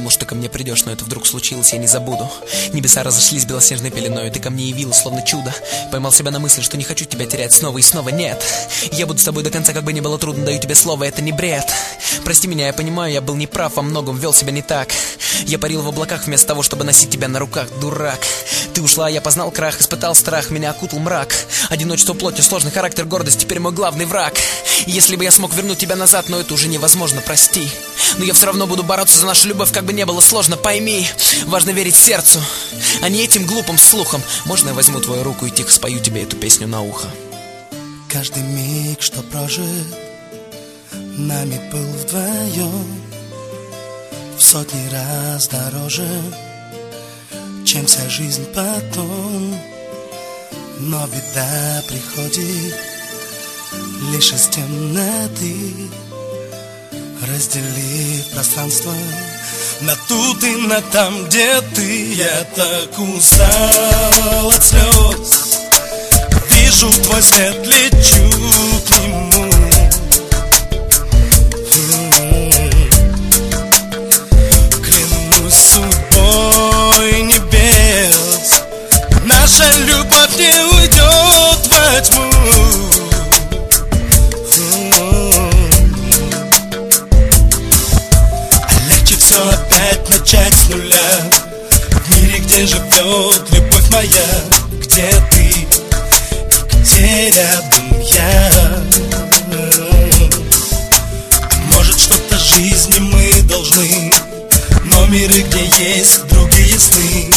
думал, что ко мне придешь, но это вдруг случилось, я не забуду. Небеса разошлись белоснежной пеленой, ты ко мне явилась, словно чудо. Поймал себя на мысли, что не хочу тебя терять снова и снова, нет. Я буду с тобой до конца, как бы ни было трудно, даю тебе слово, это не бред. Прости меня, я понимаю, я был неправ, во многом вел себя не так. Я парил в облаках вместо того, чтобы носить тебя на руках, дурак. Ты ушла, я познал крах, испытал страх, меня окутал мрак. Одиночество плоти, сложный характер, гордость, теперь мой главный враг. Если бы я смог вернуть тебя назад, но это уже невозможно, прости. Но я все равно буду бороться за нашу любовь, как бы не было сложно, пойми. Важно верить сердцу, а не этим глупым слухам. Можно я возьму твою руку и тихо спою тебе эту песню на ухо? Каждый миг, что прожит, нами был вдвоем, в сотни раз дороже, чем вся жизнь потом. Но беда приходит лишь из темноты, разделив пространство на тут и на там, где ты. Я так устал от слез, вижу твой след, лечу к нему. Клянусь судьбой небес, наша любовь не уйдет во тьму. Легче все опять начать с нуля, в мире, где живет любовь моя. Где ты, где рядом я? Может, что-то в жизни мы должны, но миры, где есть другие сны.